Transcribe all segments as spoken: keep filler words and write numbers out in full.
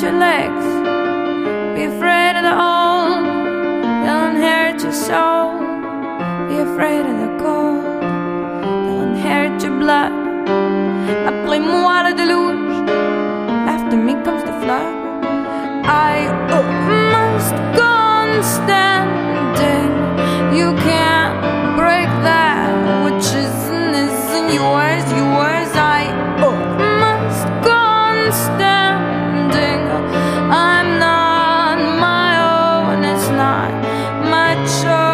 your legs. Be afraid of the old, they'll inherit your soul. Be afraid of the cold, they'll inherit your blood. Appelez-moi le deluge, after me comes the flood. I oh, must go on standing. You can't break that which isn't, isn't yours, yours. I oh, must go on standing. I'm not my own, it's not my choice.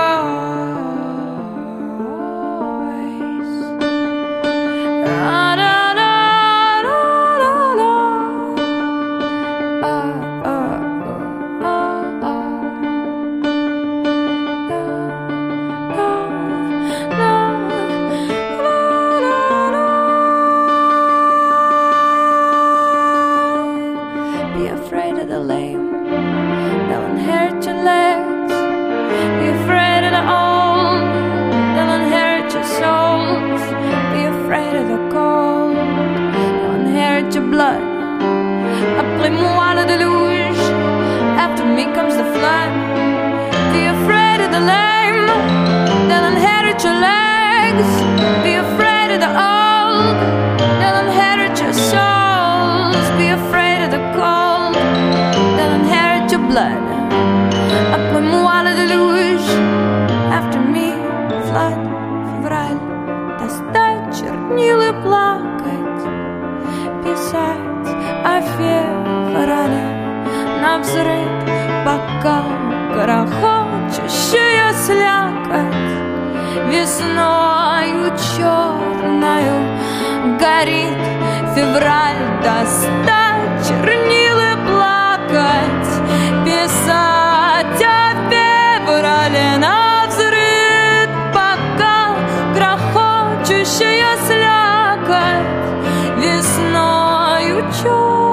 Be afraid of the lame, they'll inherit your legs. Be afraid of the old, they'll inherit your souls. Be afraid of the cold, they'll inherit your blood. Appelez-moi le deluge, after me comes the flood. Be afraid of the lame, they'll inherit your legs. Be afraid of the old, they'll inherit your souls. Be afraid of the cold, they'll inherit your blood. Appelez-moi le deluge, after me flood. Февраль, достать чернил и плакать, писать о феврале навзрыд, пока грохочущая слякоть весною черною горит. Февраль, достать чернил и плакать, писать о феврале навзрыд, пока грохочущая слякоть весною черною